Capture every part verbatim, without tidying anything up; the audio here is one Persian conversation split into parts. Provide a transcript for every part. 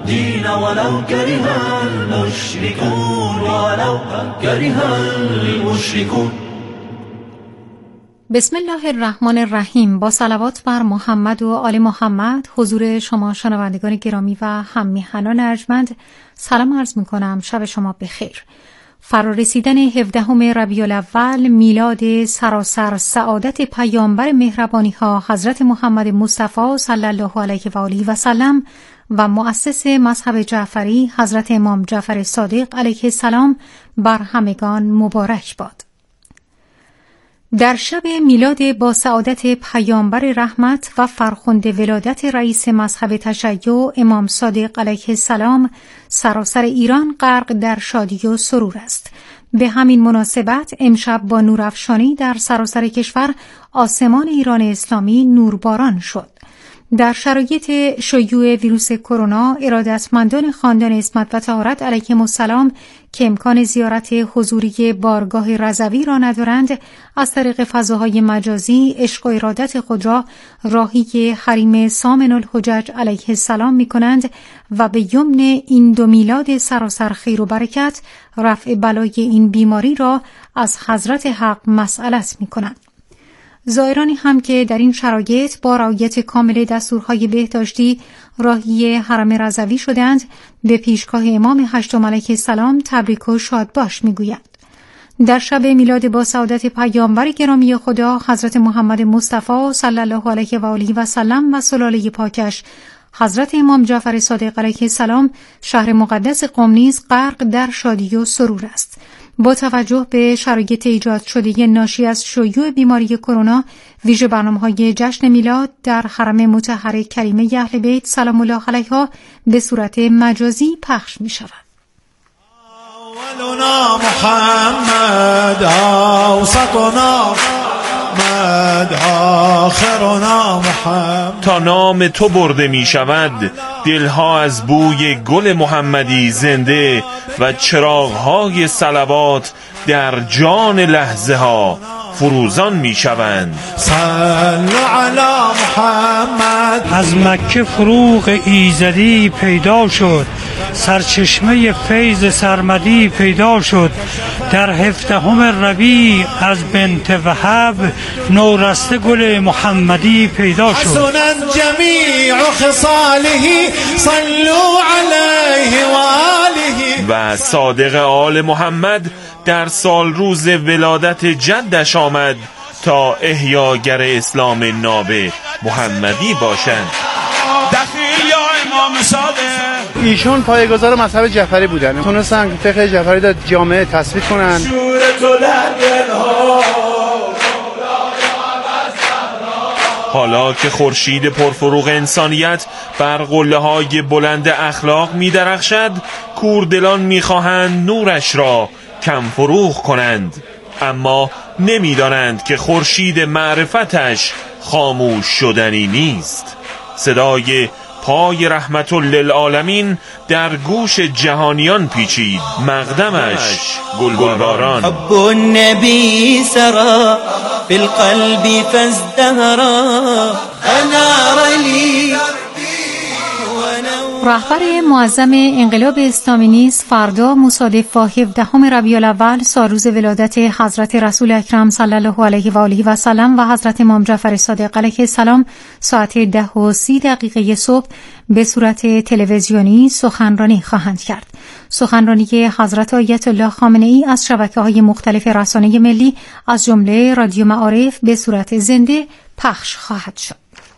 الدين ولو كره المشركون ولو كره المشركون. بسم الله الرحمن الرحیم. با صلوات بر محمد و آل محمد حضور شما شنوندگان گرامی و هم میهنان ارجمند سلام عرض میکنم. شب شما بخیر. فرارسیدن هفدهم ربیع الاول میلاد سراسر سعادت پیامبر مهربانی ها حضرت محمد مصطفی صلی الله علیه و آله و سلم و مؤسس مذهب جعفری حضرت امام جعفر صادق علیه السلام بر همگان مبارک باد. در شب میلاد با سعادت پیامبر رحمت و فرخنده ولادت رئیس مذهب تشیع امام صادق علیه السلام سراسر ایران غرق در شادی و سرور است. به همین مناسبت امشب با نورافشانی در سراسر کشور آسمان ایران اسلامی نورباران شد. در شرایط شیوع ویروس کرونا ارادتمندان خاندان عصمت و طهارت علیهم السلام که امکان زیارت حضوری بارگاه رضوی را ندارند از طریق فضاهای مجازی عشق و ارادت خود را راهی حریم سامن الحجج علیه السلام می کنند و به یمن این دو میلاد سراسر خیر و برکت رفع بلای این بیماری را از حضرت حق مسئلت می کنند. زائرانی هم که در این شرایط با رعایت کامل دستورهای بهداشتی راهی حرم رضوی شدند به پیشگاه امام هشتم علیه السلام تبریک و شادباش میگویند. در شب میلاد با سعادت پیامبر گرامی خدا حضرت محمد مصطفی صلی الله علیه و آله و سلم و سلاله پاکش حضرت امام جعفر صادق علیه السلام شهر مقدس قم نیز غرق در شادی و سرور است. با توجه به شرایط ایجاد شده ناشی از شیوع بیماری کرونا، ویژه برنامه‌های جشن میلاد در حرم مطهر کریمه اهل بیت سلام الله علیها به صورت مجازی پخش می‌شود. اولنا محمد اوسطنا محمد آخرنا محمد. تا نام تو برده می شود دلها از بوی گل محمدی زنده و چراغهای صلوات در جان لحظه ها فروزان می شوند. صلوا علی محمد. از مکه فروغ ایزدی پیدا شد، سرچشمه فیض سرمدی پیدا شد. در هفدهم ربیع از بنت وهب نورسته گل محمدی پیدا شد. حسنا جمیع خصاله صلوا علیه و آله. و صادق آل محمد در سال روز ولادت جدش آمد تا احیاگر اسلام ناب محمدی باشند. دخیل یا امام صادق. ایشون پایه‌گذار مذهب جعفری بودن، تونستن فقه جعفری در جامعه تثبیت کنن. حالا که خورشید پرفروغ انسانیت بر قله‌های بلند اخلاق می‌درخشد، کوردلان می‌خواهند نورش را کم فروغ کنند، اما نمی‌دانند که خورشید معرفتش خاموش شدنی نیست. صدای پای رحمت للعالمین در گوش جهانیان پیچید، مقدمش گلگلباران. حب النبی سرا بالقلب فازدهرا انار لی. رهبر معظم انقلاب اسلامی نیز فردا مصادف با هفدهم ربیع الاول سالروز ولادت حضرت رسول اکرم صلی الله علیه و آله و سلم و حضرت امام جعفر صادق علیه السلام ساعت ده و سی دقیقه صبح به صورت تلویزیونی سخنرانی خواهند کرد. سخنرانی حضرت آیت الله خامنه ای از شبکه‌های مختلف رسانه ملی از جمله رادیو معارف به صورت زنده پخش خواهد شد.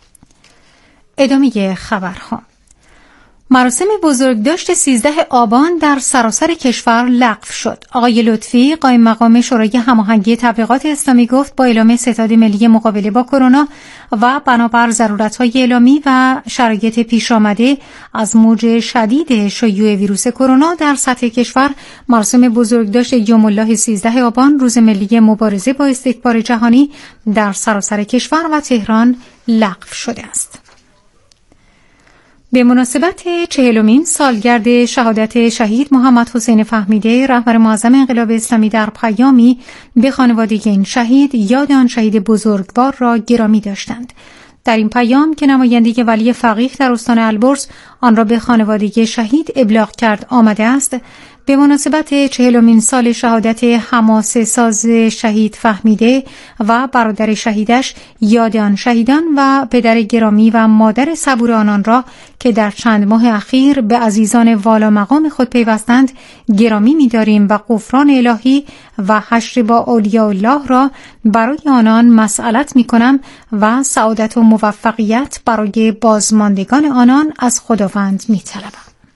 ادامه خبرها. مراسم بزرگداشت سیزده آبان در سراسر کشور لغو شد. آقای لطفی قائم مقام شورای هماهنگی تبلیغات اسلامی گفت با اعلام ستاد ملی مقابله با کرونا و بنابر ضرورت‌های اعلامی و شرایط پیش آمده از موج شدید شیوع ویروس کرونا در سطح کشور، مراسم بزرگداشت یوم الله سیزده آبان روز ملی مبارزه با استکبار جهانی در سراسر کشور و تهران لغو شده است. به مناسبت چهلمین سالگرد شهادت شهید محمد حسین فهمیده، رهبر معظم انقلاب اسلامی در پیامی به خانواده این شهید یاد آن شهید بزرگوار را گرامی داشتند. در این پیام که نماینده ولی فقیه در استان البرز آن را به خانواده شهید ابلاغ کرد آمده است، به مناسبت چهلمین سال شهادت حماسه ساز شهید فهمیده و برادر شهیدش یاد آن شهیدان و پدر گرامی و مادر صبور آنان را که در چند ماه اخیر به عزیزان والا مقام خود پیوستند گرامی می‌داریم و غفران الهی و حشر با اولیاء الله را برای آنان مسئلت می‌کنم و سعادت و موفقیت برای بازماندگان آنان از خداوند می‌طلبم.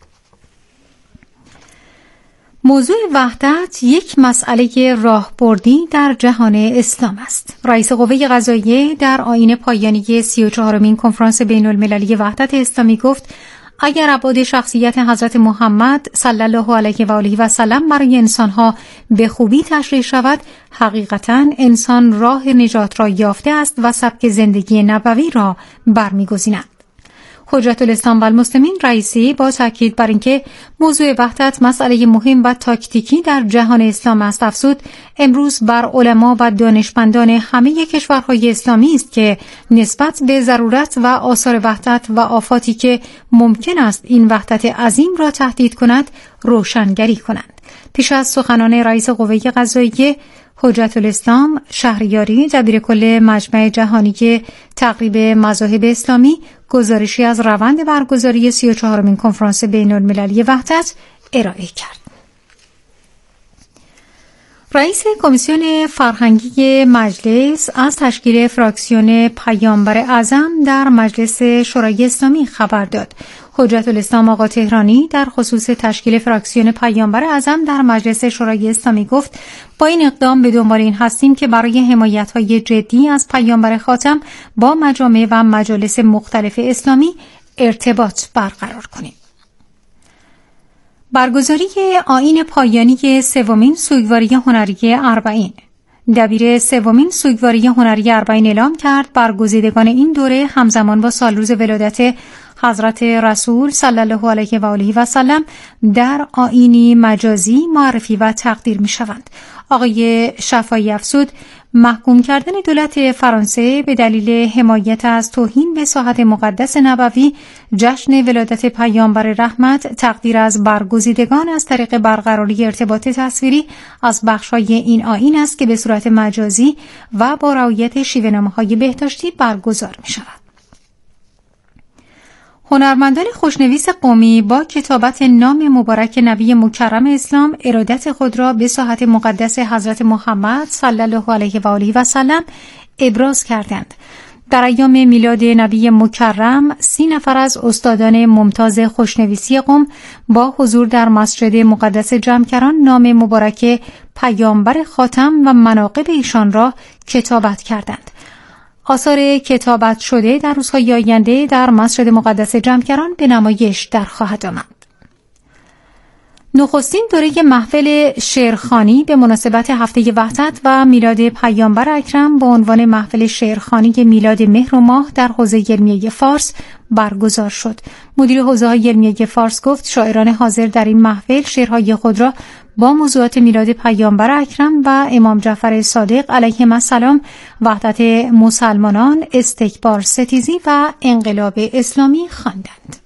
موضوع وحدت یک مسئله راهبردی در جهان اسلام است. رئیس قوه قضاییه در آیین پایانی سی و چهارمین کنفرانس بین المللی وحدت اسلامی گفت اگر ابعاد شخصیت حضرت محمد صلی الله علیه و آله و سلم برای انسانها به خوبی تشریح شود، حقیقتاً انسان راه نجات را یافته است و سبک زندگی نبوی را برمی‌گزیند. حجت الاسلام و المسلمین رئیسی با تاکید بر اینکه موضوع وحدت مسئله مهم و تاکتیکی در جهان اسلام است افزود امروز بر علما و دانشمندان همه کشورهای اسلامی است که نسبت به ضرورت و آثار وحدت و آفاتی که ممکن است این وحدت عظیم را تهدید کند روشنگری کنند. پیش از سخنان رئیس قوه قضاییه حجت الاسلام شهریاری دبیرکل مجمع جهانی تقریب مذاهب اسلامی گزارشی از روند برگزاری سی و چهارمین کنفرانس بین المللی وحدت ارائه کرد. رئیس کمیسیون فرهنگی مجلس از تشکیل فراکسیون پیامبر اعظم در مجلس شورای اسلامی خبر داد. حجت الاسلام آقا تهرانی در خصوص تشکیل فراکسیون پیامبر اعظم در مجلس شورای اسلامی گفت با این اقدام به دنبال این هستیم که برای حمایت‌های جدی از پیامبر خاتم با مجامع و مجالس مختلف اسلامی ارتباط برقرار کنیم. برگزاری آیین پایانی سومین سوگواری هنری اربعین. دبیر سومین سوگواری هنری اربعین اعلام کرد برگزیدگان این دوره همزمان با سالروز ولادت حضرت رسول صلی الله علیه و آله و سلم در آیینی مجازی معرفی و تقدیر می شوند. آقای شفایی افزود محکوم کردن دولت فرانسه به دلیل حمایت از توهین به ساحت مقدس نبوی جشن ولادت پیامبر رحمت تقدیر از برگزیدگان از طریق برقراری ارتباط تصویری از بخش‌های این آیین است که به صورت مجازی و با رعایت شیوه‌نامه‌های بهداشتی برگزار می‌شود. هنرمندان خوشنویس قومی با کتابت نام مبارک نبی مکرم اسلام ارادت خود را به ساحت مقدس حضرت محمد صلی الله علیه و آله و سلم ابراز کردند. در ایام میلاد نبی مکرم سی نفر از استادان ممتاز خوشنویسی قم با حضور در مسجد مقدس جمکران نام مبارک پیامبر خاتم و مناقب ایشان را کتابت کردند. آثار کتابت شده در روزهای آینده در مسجد مقدس جمکران به نمایش در خواهد آمد. نخستین دوره محفل شعرخوانی به مناسبت هفته وحدت و میلاد پیامبر اکرم با عنوان محفل شعرخوانی میلاد مهر و ماه در حوزه علمیه فارس برگزار شد. مدیر حوزه علمیه فارس گفت شاعران حاضر در این محفل شعرهای خود را با موضوعات میلاد پیامبر اکرم و امام جعفر صادق علیهم السلام، وحدت مسلمانان، استکبار ستیزی و انقلاب اسلامی خواندند.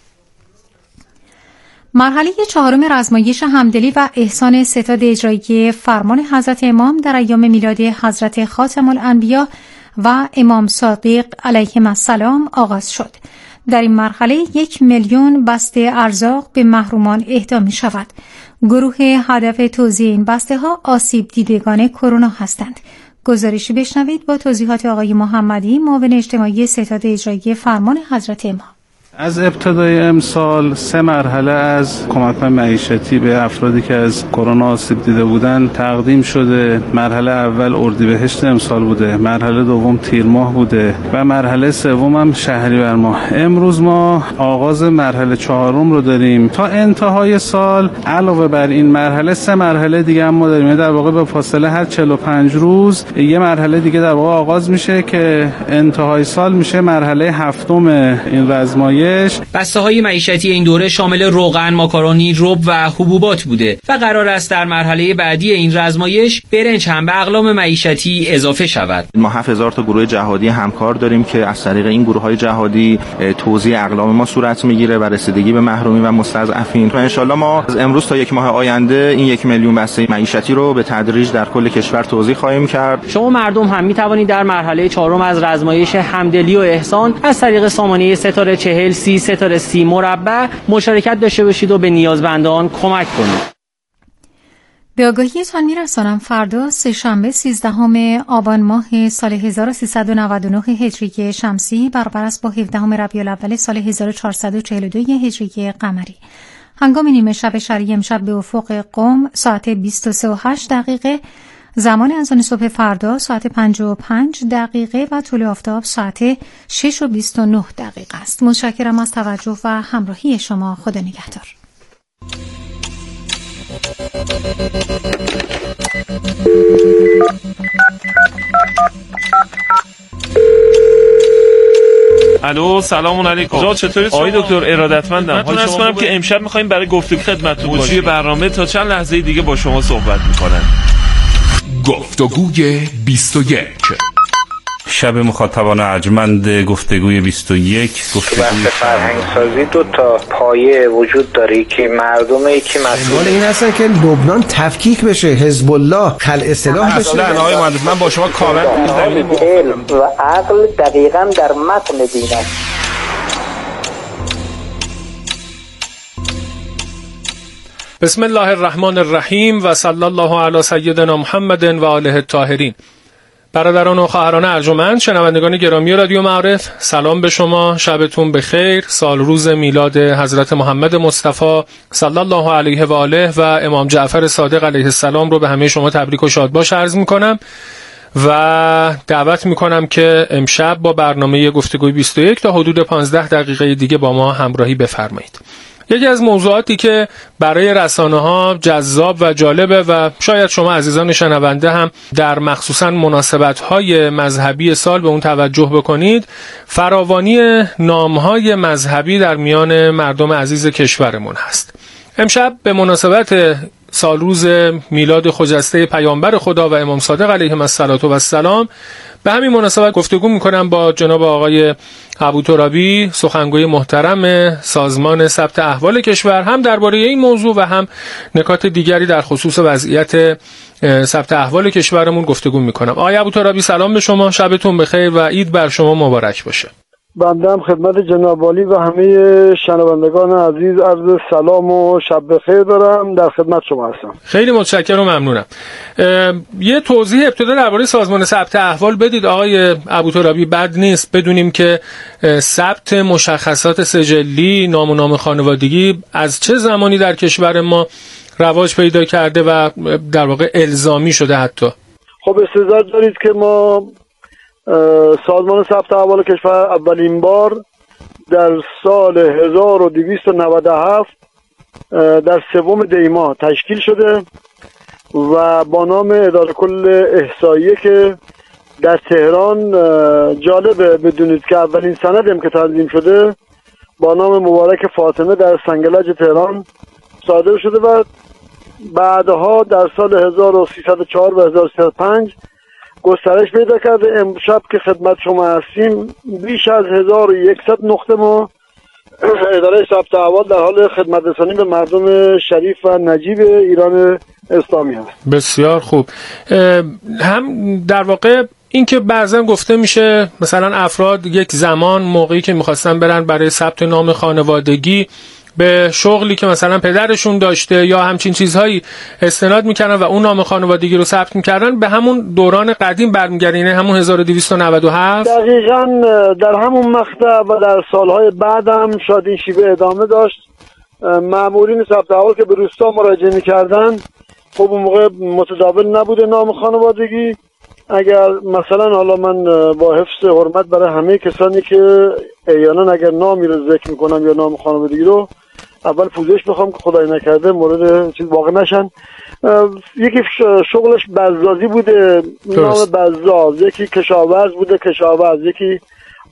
مرحله چهارم رزمایش همدلی و احسان ستاد اجرایی فرمان حضرت امام در ایام میلاد حضرت خاتم الانبیا و امام صادق علیهم السلام آغاز شد. در این مرحله یک میلیون بسته ارزاق به محرومان اهدا می شود. گروه هدف توزیع این بسته ها آسیب دیدگان کرونا هستند. گزارشی بشنوید با توضیحات آقای محمدی، معاون اجتماعی ستاد اجرایی فرمان حضرت امام. از ابتدای امسال سه مرحله از کمک‌های معیشتی به افرادی که از کرونا آسیب دیده بودند تقدیم شده. مرحله اول اردیبهشت امسال بوده، مرحله دوم تیر ماه بوده و مرحله سوم هم شهریور ماه. امروز ما آغاز مرحله چهارم رو داریم. تا انتهای سال علاوه بر این مرحله سه مرحله دیگه هم ما داریم. در واقع به فاصله هر چهل و پنج روز یه مرحله دیگه در واقع آغاز میشه که انتهای سال میشه مرحله هفتم این رزمایش رزمایش. بسته‌های معیشتی این دوره شامل روغن، ماکارونی، رب و حبوبات بوده و قرار است در مرحله بعدی این رزمایش برنج هم به اقلام معیشتی اضافه شود. ما هفت هزار تا گروه جهادی همکار داریم که از طریق این گروه‌های جهادی توزیع اقلام ما صورت میگیره و رسیدگی به محرومی و مستضعفین. و ان شاءالله ما از امروز تا یک ماه آینده این یک میلیون بسته معیشتی رو به تدریج در کل کشور توزیع خواهیم کرد. شما مردم هم می توانید در مرحله چهارم از رزمایش همدلی و احسان از طریق سامانه ستاره چهل سی ستاره سی مربع مشارکت داشته باشید و به نیازمندان کمک کنید. به آگاهیتان می‌رسانم فردا سه‌شنبه سیزدهم آبان ماه سال هزار و سیصد و نود و نه هجری شمسی برابر است با هفدهم ربیع الاول سال هزار و چهارصد و چهل و دو هجری قمری. هنگام نیمه شب شرعی امشب به افق قم ساعت بیست و سه و هشت دقیقه، زمان اذان صبح فردا ساعت پنج و پنج دقیقه و طلوع آفتاب ساعت شش و بیست و نه دقیقه است. متشکرم از توجه و همراهی شما. خدا نگهدار. الو سلام علیکم. جا چطوری آقای دکتر؟ ارادتمندم. حال شما کنم که امشب می‌خوایم برای گفتگو خدمتتون باشیم. مجری برنامه تا چند لحظه دیگه با شما صحبت می‌کنن. گفتگوی بیست و یک. شب مخاطبان ارجمند گفتگوی بیست و یک. گفتگوی فرهنگ سازی دو تا پایه وجود داره که مردمه که مسئول این هستن که لبنان تفکیک بشه، حزب الله خلع سلاح بشه. اصلا آقای مهندس من با شما کاملا علم و عقل دقیقاً در متن دین است. بسم الله الرحمن الرحیم و صلی الله علی سیدنا محمد و آله الطاهرین. برادران و خواهران ارجمند، شنوندگان گرامی رادیو معارف، سلام به شما، شبتون بخیر. سال روز میلاد حضرت محمد مصطفی صلی الله علیه و آله و امام جعفر صادق علیه السلام رو به همه شما تبریک و شادباش عرض میکنم و دعوت میکنم که امشب با برنامه گفتگوی بیست و یک تا حدود پانزده دقیقه دیگه با ما همراهی بفرمایید. یکی از موضوعاتی که برای رسانه‌ها جذاب و جالبه و شاید شما عزیزان شنونده هم در مخصوصاً مناسبت‌های مذهبی سال به اون توجه بکنید، فراوانی نام‌های مذهبی در میان مردم عزیز کشورمون هست. امشب به مناسبت سالروز میلاد خجسته پیامبر خدا و امام صادق علیهم السلام به همین مناسبت گفتگو میکنم با جناب آقای ابوترابی، سخنگوی محترم سازمان ثبت احوال کشور، هم درباره این موضوع و هم نکات دیگری در خصوص وضعیت ثبت احوال کشورمون گفتگو میکنم. آقای ابوترابی سلام به شما، شبتون بخیر و عید بر شما مبارک باشه. بنده هم خدمت جناب عالی و همه شنوندگان عزیز عرض سلام و شب بخیر دارم. در خدمت شما هستم. خیلی متشکرم و ممنونم. یه توضیح ابتدا درباره سازمان ثبت احوال بدید آقای ابوترابی. بد نیست بدونیم که ثبت مشخصات سجلی، نام و نام خانوادگی از چه زمانی در کشور ما رواج پیدا کرده و در واقع الزامی شده حتی. خب استعداد دارید که ما سازمان ثبت احوال کشور اولین بار در سال هزار و دویست و نود و هفت در سوم دی ماه تشکیل شده و با نام اداره کل احصاییه که در تهران، جالبه بدونید که اولین سندم که تنظیم شده با نام مبارک فاطمه در سنگلج تهران صادر شده و بعدها در سال هزار و سیصد و چهار و هزار و سیصد و پنج گسترش پیدا کرده. امشب که خدمت شما هستیم بیش از هزار و یکصد نقطه ما اداره ثبت احوال در حال خدمت رسانی به مردم شریف و نجیب ایران اسلامی هست. بسیار خوب. هم در واقع این که بعضا گفته میشه مثلا افراد یک زمان موقعی که میخواستن برن برای ثبت نام خانوادگی به شغلی که مثلا پدرشون داشته یا همچین چیزهایی استناد میکردن و اون نام خانوادگی رو ثبت میکردن، به همون دوران قدیم برمیگردینه، همون هزار و دویست و نود و هفت. دقیقاً در همون مقطع و در سالهای بعدم شاید این شیوه ادامه داشت. مامورین ثبت احوال که به روستا مراجعه میکردن خب اون موقع متداول نبوده نام خانوادگی. اگر مثلا حالا من با حفظ حرمت برای همه کسانی که احیانا اگر نامی رو ذکر میکنم یا نام خانوادگی رو اول پوزش بخوام که خدای نکرده مورد چیز واقع نشن. یکی شغلش بزازی بوده، نام بزاز، یکی کشاورز بوده کشاورز، یکی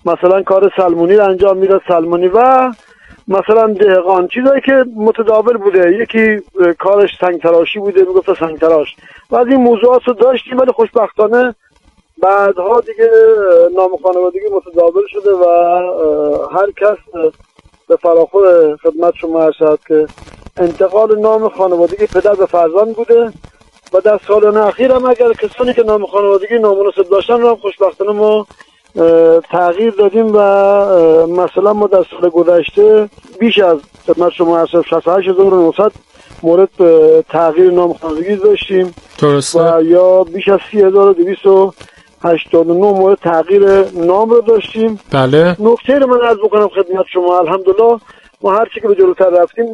مثلا کار سلمونی رو انجام میداد، سلمونی و مثلا دهقان، چیزایی که متداول بوده. یکی کارش سنگ تراشی بوده، میگفت سنگ تراش و از این موضوعات رو داشتیم. ولی خوشبختانه بعدها دیگه نام خانوادگی متداول شده و هر کس به فراخور خدمت شما ارشد که انتقال نام خانوادگی پدر به فرزند بوده و در سالانه اخیر هم اگر کسانی که نام خانوادگی نامناسب داشتن رو هم خوشبختانه ما تغییر دادیم و مثلا ما در سال گذشته بیش از خدمت شما ارشد شصت و هشت هزار و نهصد مورد تغییر نام خانوادگی داشتیم. درسته. و یا بیش از سی هزار و دویست و هشتاد و نه مورد تغییر نام رو داشتیم. بله. نکته رو من عرض بکنم خدمت شما، الحمدلله ما هر چی که به جلوتر رفتیم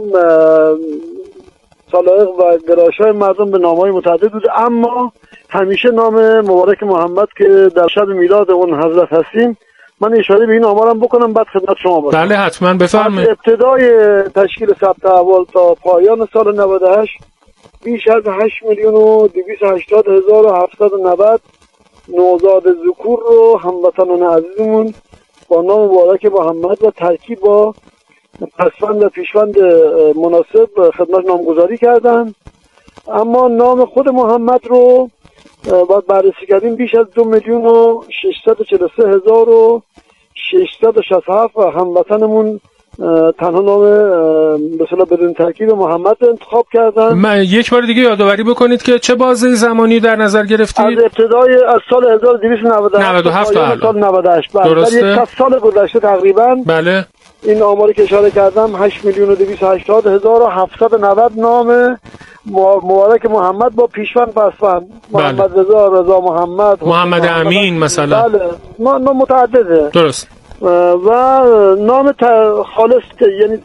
سلایق و گرایش‌های مردم به نام‌های متعدد بوده، اما همیشه نام مبارک محمد که در شب میلاد اون حضرت هستیم، من اشاره به این آمارم بکنم بعد خدمت شما باشم. بله حتما بفرمایید. از ابتدای تشکیل ثبت احوال تا پایان سال نود و هشت بیش از هشت میلیون و دویست و هشتاد هزار و هفتصد و نود نوزاد ذکور رو هموطنان عزیزمون با نام مبارک محمد و ترکیب با پسوند و پیشوند مناسب خدمت نامگذاری کردن. اما نام خود محمد رو باید بررسی کردیم، بیش از دو میلیون و ششصد و چهل و سه هزار و ششصد و شصت و هفت هموطنمون تنها نام به اصطلاح بدون ترکیب محمد انتخاب کردن. من یک بار دیگه یادآوری بکنید که چه بازه زمانی در نظر گرفتید؟ از ابتدای از سال هزار و دویست و نود و هفت تا سال نود و هشت. در یک سال گذشته تقریبا. بله. این آماری که اشاره کردم هشت میلیون و دویست و هشتاد هزار و هفتصد و نود نام مبارک محمد با پیشوند پسوند. محمد رضا، رضا محمد، محمد امین مثلا. بله. نام متعدده. درست. و نام خالص یعنی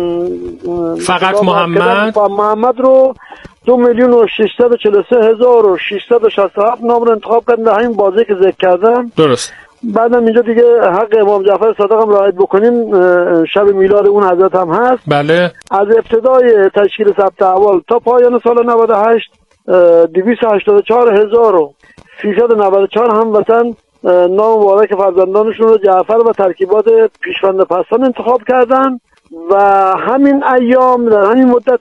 فقط محمد محمد رو دو میلیون و ششصد و چهل و سه هزار و ششصد و شصت و هفت نام رو انتخاب کردن در همین بازه که ذکر کردم. درست. بعدم اینجا دیگه حق امام جعفر صادق هم رعایت بکنیم، شب میلاد اون حضرت هم هست. بله. از ابتدای تشکیل ثبت احوال تا پایان سال نود و هشت دویست و هشتاد و چهار هزار و سیصد و نود و چهار هموطن نام مبارک فرزندانشون رو جعفر و ترکیبات پیشوند پسوند انتخاب کردن و همین ایام در همین مدت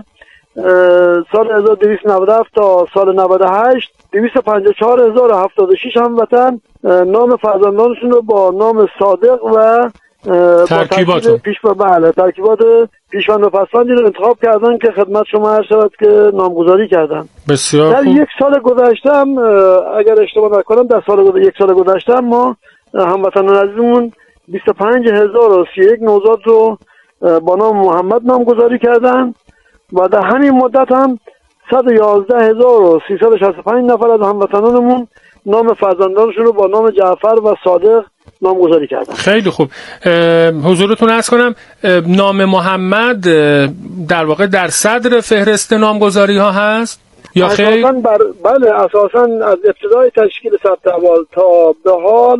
سال هزار و دویست و نود و هفت تا سال نود و هشت دویست و پنجاه و چهار هزار و هفتاد و شش هموطن نام فرزندانشون رو با نام صادق و ترکیبات پیش بله ترکیبات پیشوند و پسوندی رو انتخاب کردن که خدمت شما عرض شود که نامگذاری کردن. بسیار در خوب. یک سال گذشته هم اگر اشتباه نکنم در سال گذشته یک سال گذشته هم ما هموطنان عزیزمون بیست و پنج هزار و سی و یک نوزاد رو با نام محمد نامگذاری کردن و در همین مدت هم صد و یازده هزار و سیصد و شصت و پنج نفر از هموطنانمون نام فرزندانشون رو با نام جعفر و صادق نامگذاری کردن. خیلی خوب. حضورتون عرض کنم نام محمد در واقع در صدر فهرست نامگذاری ها هست یا خیر؟ بر... بله اساساً از ابتدای تشکیل ثبت احوال تا به حال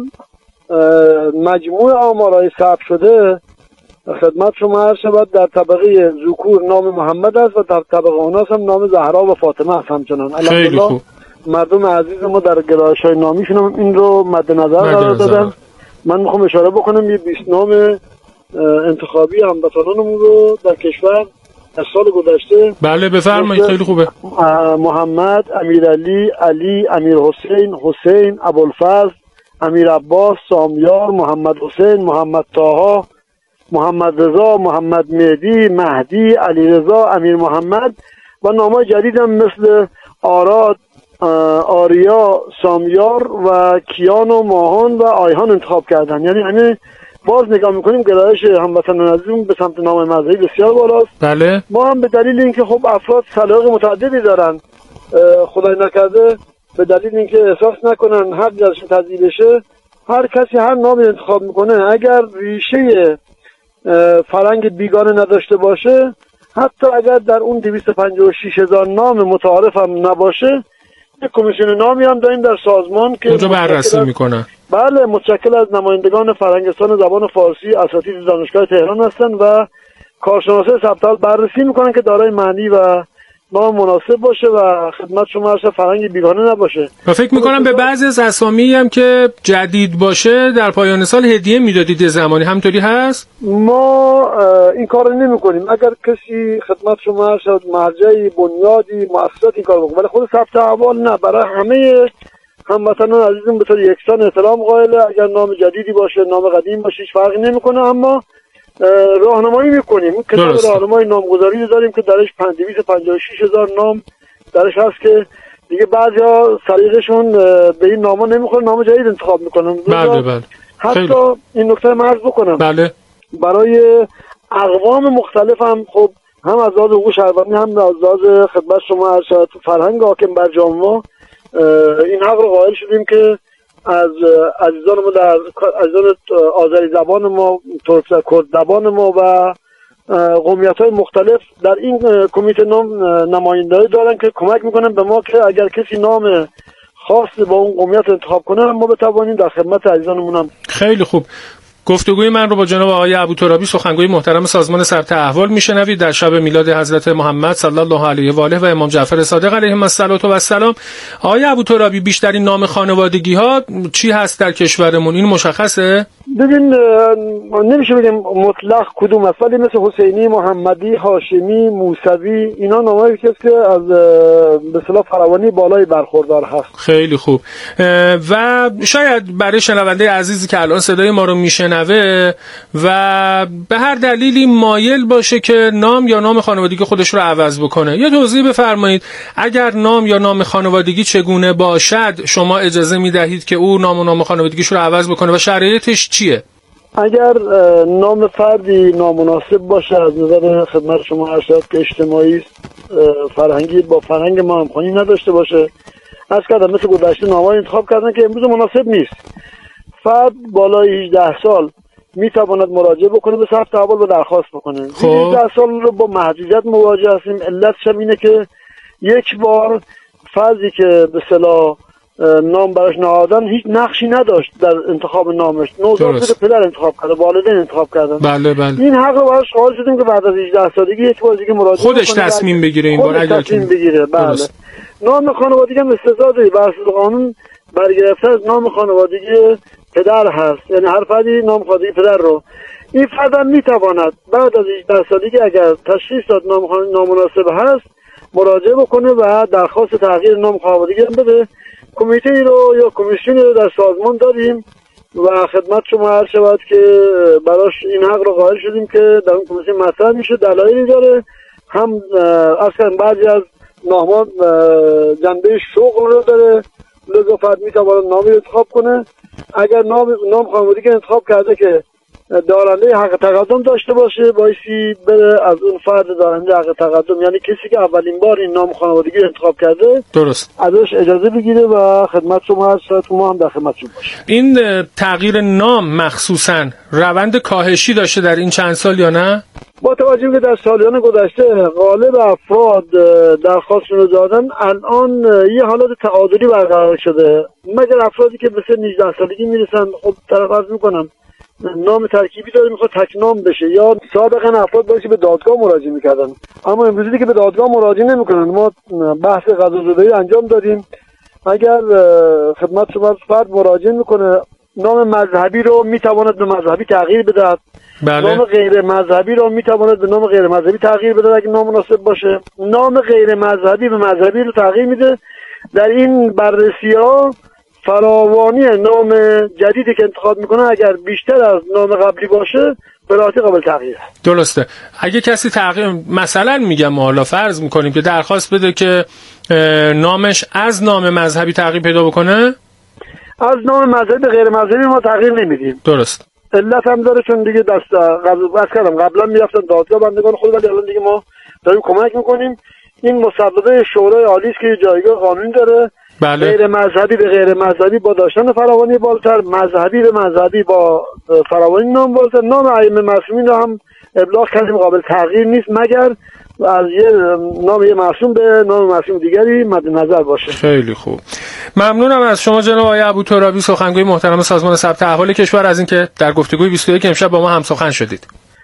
مجموع آمارهای ثبت شده خدمت شما عرض شود در طبقه ذکور نام محمد است و در طبقه اوناس هم نام زهرا و فاطمه است همچنان. خیلی خوب. مردم عزیز ما در گرایش‌های نامیشون هم این رو مد نظر قرار دادن. من میخوام اشاره بکنم یه بیست نام انتخابی هموطنانمون رو در کشور از سال گذشته. بله بفرمایید. خیلی خوبه. محمد، امیرعلی، علی، امیر حسین، حسین، ابوالفضل، امیر عباس، سامیار، محمد حسین، محمد طاها، محمد رضا، محمد مهدی، مهدی، علی رضا، امیر محمد و نامای جدید هم مثل آراد، آریا، سامیار و کیان و ماهان و آیهان انتخاب کردن. یعنی همه باز نگاه میکنیم گرایش هموطنان عزیزمون به سمت نام مذهبی بسیار بالاست. بله. ما هم به دلیل اینکه خب افراد سلیقه متعددی دارن، خدای نکرده به دلیل اینکه احساس نکنن حق ازشون تضییع بشه، هر کسی هر نامی انتخاب میکنه اگر ریشه فرنگ بیگانه نداشته باشه، حتی اگر در اون دویست و پنجاه و شش هزار نام متعارف هم نباشه، یک کمیسیون نامی هم داریم در سازمان که اونجا بررسی میکنن. بله متشکل از نمایندگان فرهنگستان زبان فارسی اساتید دانشگاه تهران هستن و کارشناسای ثبت احوال بررسی میکنن که دارای معنی و نام مناسب باشه و خدمت شما هر فرهنگ بیگانه نباشه. و فکر میکنم به بعضی از اسامی هم که جدید باشه در پایان سال هدیه میدادید زمانی، همطوری هست؟ ما این کار رو نمی کنیم. اگر کسی خدمت شما هر شد مرجعی بنیادی مؤسسات این کار بکنه، ولی خود ثبت احوال نه، برای همه هموطنان عزیزم به طور یکسان احترام قائله. اگر نام جدیدی باشه نام قدیم باشه هیچ فرقی نمیکنه، اما راهنمایی میکنیم. کتاب راهنمای نامگذاری داریم که درش دویست و پنجاه و شش هزار نام درش هست که دیگه بعضیا سلیقه‌شون به این نام‌ها نمیخوره، نام جدید انتخاب میکنن. بله بله. حتی خیلی. این نکته مرز بکنم. بله. برای اقوام مختلف هم خب هم از لحاظ حقوق شهروندی هم از لحاظ خدمت شما ارشاد فرهنگ حاکم بر جامعه این حق رو قائل شدیم که از عزیزان ما در عزیزان آذری زبان ما، ترک کرد زبان ما و قومیت‌های مختلف در این کمیته نام نمایندگی دارن که کمک میکنن به ما که اگر کسی نام خاص با اون قومیت انتخاب کنه ما بتوانیم در خدمت عزیزانمون هم. خیلی خوب. گفتگوی من رو با جناب آقای ابوترابی سخنگوی محترم سازمان ثبت احوال میشنوید در شب میلاد حضرت محمد صلی الله علیه و آله و امام جعفر صادق علیهم السلام. آقای ابوترابی، بیشترین نام خانوادگی ها چی هست در کشورمون؟ این مشخصه؟ ببین نمیشه بگیم مطلق کدوم است، ولی مثل حسینی، محمدی، هاشمی، موسوی اینا نامایی که از به اصطلاح فراوانی بالای برخوردار هست. خیلی خوب. و شاید برای شنونده عزیزی که الان صدای ما رو میشنوه و به هر دلیلی مایل باشه که نام یا نام خانوادگی خودش رو عوض بکنه، یه توضیح بفرمایید. اگر نام یا نام خانوادگی چگونه باشد شما اجازه میدهید که او نام و نام خانوادگیش رو عوض بکنه و شرایطش چیه؟ اگر نام فردی نامناسب باشه از نظر خدمت شما ارشاد که اجتماعی است، فرهنگی با فرهنگ ما همخوانی نداشته باشه، از کردم مثل گذشته نام‌های انتخاب کردن که امروز مناسب نیست. فرد بالای هجده سال میتواند مراجعه بکنه به ثبت احوال و درخواست بکنه. خب. هجده سال رو با محدودیت مواجه هستیم. علتش اینه که یک بار فردی که به اصطلاح نام براش نهادن هیچ نقشی نداشت در انتخاب نامش، نوزاد پدر انتخاب کرده، والدین انتخاب کردن. بله بله. این حق رو براش قائل شدیم که بعد از هجده سالگی یک بار دیگه مراجعه خودش تصمیم بگیره این بار اگر تصمیم بگیره. بله. نام خانوادگی هم استثنایی بر اساس قانون برگرفته از نام خانوادگی پدر هست، یعنی هر فردی نام خانوادگی پدر رو این فرد هم میتواند بعد از هجده سالگی اگر تشخیص داد نام نامناسب هست مراجعه بکنه و درخواست تغییر نام خانوادگی هم بده. کمیته ای رو یا کمیسیونی رو در سازمان داریم و خدمت شما عرض شود که براش این حق رو قائل شدیم که در اون کمیسیون مطرح میشه. دلایلی داره، هم اصلا بعضی از نام‌ها جنبه شغل رو داره، لذا فرد میتواند نامی انتخاب کنه. اگر نام نام خانوادگی انتخاب کرده که دارنده حق تقدم داشته باشه بایستی بره از اون فرد دارنده حق تقدم، یعنی کسی که اولین بار این نام خانوادگی انتخاب کرده، درست، ازش اجازه بگیره و خدمت شما هست ما هم در خدمتشون باشه. این تغییر نام مخصوصا روند کاهشی داشته در این چند سال یا نه؟ با توجه که در سالیان گذشته غالب افراد درخواستشون رو دادن، الان یه حالت تعادلی برقرار شده، مگر افرادی که به سن هجده سالگی میرسن. خب طرف عرض میکنم نام ترکیبی داره میخواد تک نام بشه، یا سابقا افراد باشه به دادگاه مراجعه میکردن، اما امروزی دیگه به دادگاه مراجعه نمیکنن. ما بحث قضاوت‌زدایی انجام دادیم. اگر خدمت شما فرد مراجعه میکنه نام مذهبی رو میتواند به مذهبی تغییر بده، بله. نام غیر مذهبی رو میتواند به نام غیر مذهبی تغییر بده اگه نام مناسب باشه. نام غیر مذهبی به مذهبی رو تغییر میده. در این بررسی‌ها فراوانی نام جدیدی که انتخاب میکنه اگر بیشتر از نام قبلی باشه به راحتی قابل تغییره. درسته. اگه کسی تغییر مثلا میگم حالا فرض میکنیم که درخواست بده که نامش از نام مذهبی تغییر پیدا بکنه، از نام مذهبی به غیر مذهبی ما تغییر نمیدیم. درست. علت هم داره چون دیگه دست قبل کردم قبلا میرفتن دادگاه بندگان خود، ولی الان دیگه ما داریم کمک میکنیم. این مصوبه شورای عالی است که جایگاه قانونی داره. بله. غیر مذهبی به غیر مذهبی با داشتن فراوانی بالاتر، مذهبی به مذهبی با فراوانی نام بالاتر. نام ائمه معصومین رو هم ابلاغ کردیم قابل تغییر نیست مگر از یه نام یه معصوم به نام معصوم دیگری مد نظر باشه. خیلی خوب. ممنونم از شما جناب آقای ابوترابی سخنگوی محترم سازمان ثبت احوال کشور از اینکه در گفتگوی بیست و یک امشب با ما هم سخن شدید.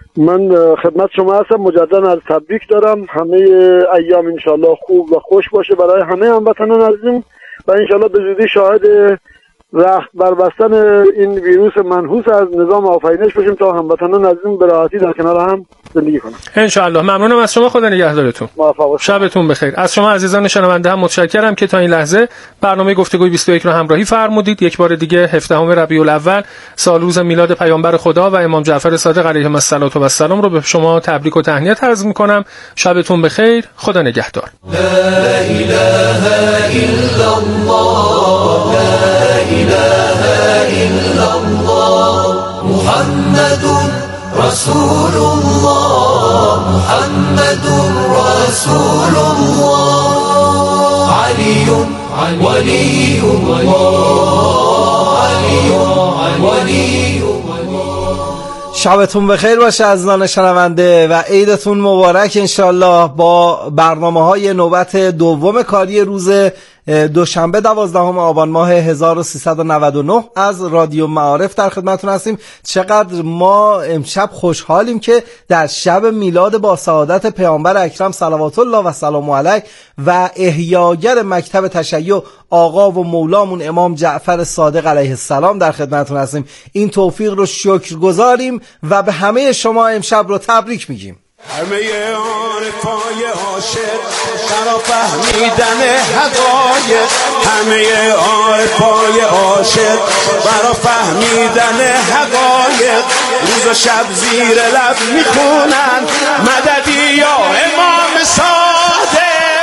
من خدمت شما هستم. مجددا از تبریک دارم. همه ایام انشالله خوب و خوش باشه برای همه هموطنان عزیزم و انشالله به زودی شاهد رخت بربستن این ویروس منحوس از نظام آفرینش باشیم تا هموطنان عزیزم به راحتی در کنار هم زندگی کنن انشالله. ممنونم از شما، خدا نگهدارتون. موفق شبتون بخیر. از شما عزیزان شنونده هم متشکرم که تا این لحظه برنامه گفتگوی بیست و یک رو همراهی فرمودید. یک بار دیگه هفدهم ربیع الاول سال روز میلاد پیامبر خدا و امام جعفر صادق علیهم الصلوة و السلام رو به شما تبریک و تهنیت عرض می‌کنم. شبتون بخیر، خدا نگهدار. لا اله الا الله، لا اله الا الله، محمد رسول الله، محمد رسول الله، علی ولی الله، علی ولی. شبتون بخیر باشه عزیزان شنونده و عیدتون مبارک انشالله با برنامه‌های نوبت دوم کاری روز دوشنبه دوازدهم آبان ماه هزار و سیصد و نود و نه از رادیو معارف در خدمتتون هستیم. چقدر ما امشب خوشحالیم که در شب میلاد با سعادت پیامبر اکرم صلوات الله و سلام علیه و احیاگر مکتب تشیع آقا و مولامون امام جعفر صادق علیه السلام در خدمتتون هستیم. این توفیق رو شکر گذاریم و به همه شما امشب رو تبریک میگیم. همه عارفای عاشق برا فهمیدن حقایق، همه عارفای عاشق برا فهمیدن حقایق، روز و شب زیر لب میخونن مددی یا امام صادق،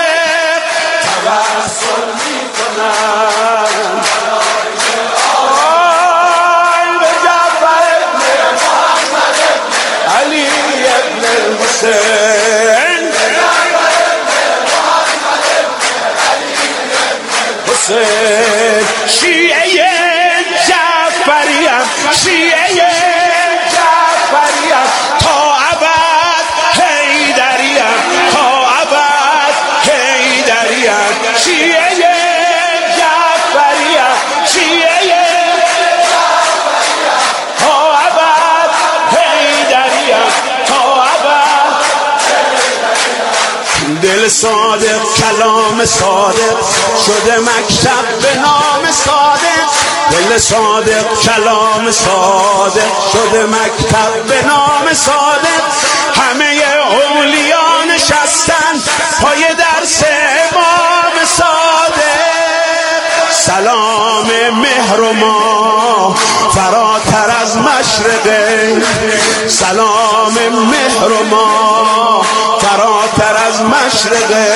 توسل میکنن آی به جعفر ابن محمد علی ابن حسین، حسین شیعه جعفریم، شیعه جعفریم تا ابد حیدریم، تا ابد حیدریم، شیعه جعفریم، شیعه تا ابد حیدریم، تا ابد. دل صادق کلام صادق شده مکتب به نام صادق، دل صادق کلام صادق شده مکتب به نام صادق، همه اولیا نشستن پای درس امام صادق، سلام مهر و ما فراتر از مشرقه، سلام مهر و ما فراتر از مشرقه،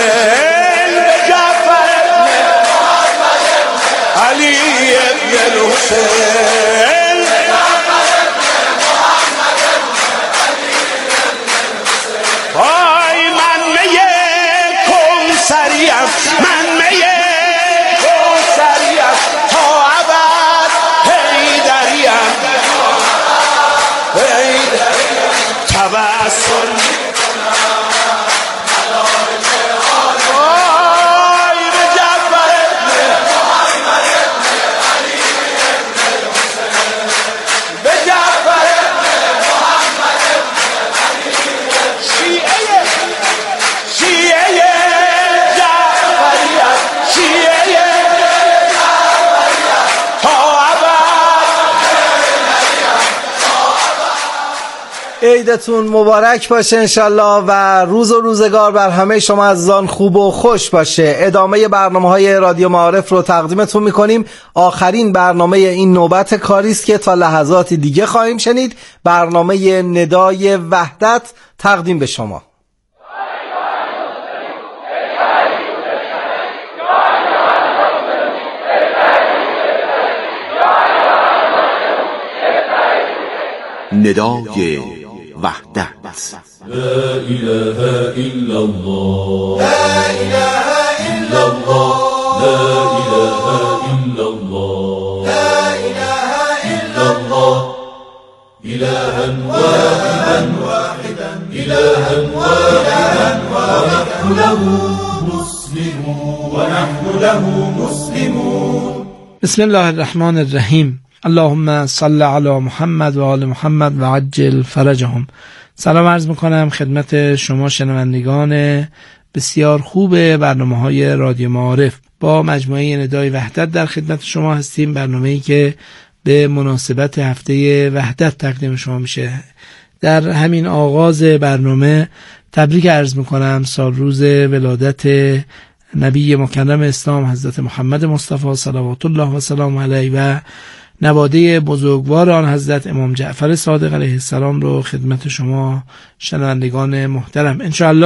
علی ابن حسین، آی من میه کوثریم، من میه کوثریم تا ابد حیدریم، حیدریم توسل عیدتون مبارک باشه انشالله و روز و روزگار بر همه شما عزیزان خوب و خوش باشه. ادامه برنامه‌های رادیو معارف رو تقدیمتون میکنیم. آخرین برنامه این نوبت کاری است که تا لحظاتی دیگه خواهیم شنید. برنامه ندای وحدت تقدیم به شما. ندای وحدت. لا اله الا الله، لا اله الا الله، لا اله الا الله، لا اله الا الله، الها واحدا واحدا الها واحدا ونحن له مسلمون، ونحن له مسلمون. بسم الله الرحمن الرحیم. اللهم صل علی محمد و آل محمد و عجل فرجهم. سلام عرض میکنم خدمت شما شنوندگان بسیار خوب برنامه‌های رادیو معارف. با مجموعه ندای وحدت در خدمت شما هستیم، برنامه‌ای که به مناسبت هفته وحدت تقدیم شما میشه. در همین آغاز برنامه تبریک عرض میکنم سال روز ولادت نبی مکرم اسلام حضرت محمد مصطفی صلوات الله و سلام علیه و نواده بزرگوار آن حضرت امام جعفر صادق علیه السلام رو خدمت شما شنوندگان محترم انشاءالله